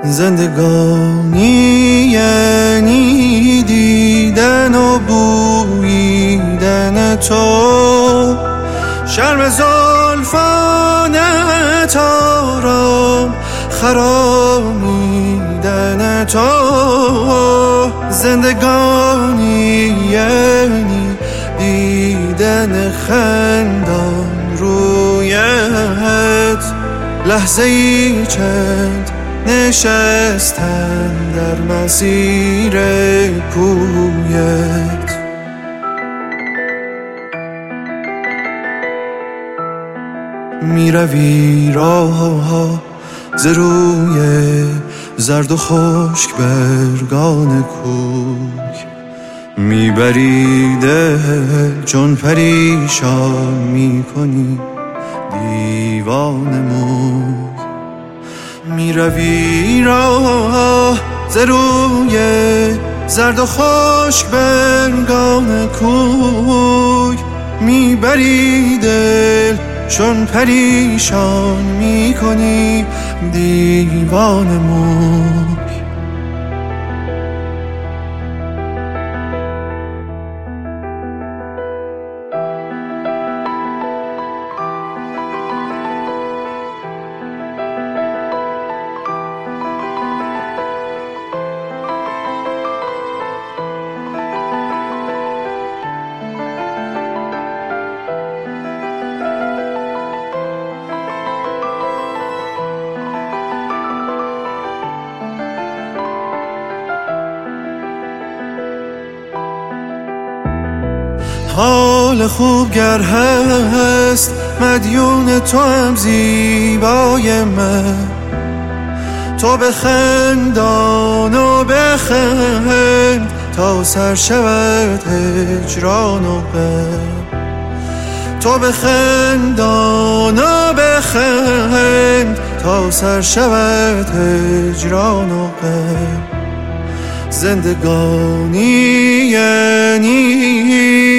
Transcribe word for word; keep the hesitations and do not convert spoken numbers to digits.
زندگانی یعنی دیدن و بویدن تو، شرم زلفانت آرام خرامیدن تو. زندگانی یعنی دیدن خندان رویت، لحظه ای چند نشستن در مسیر کویت. می روی راه ز روی زرد و خشک برگان کوی، می بری دل چون پریشان می کنی دیوانه موی. می روی راه ز روی زرد و خشک برگان کوی، می بری دل چون پریشان می کنی دیوانه موی. حال خوب گر هست مدیون تو هم زیبای من، تو بخندان و بخند تا سر شود هجران و غم. تو بخندان و بخند تا سر شود هجران و غم. زندگانی یعنی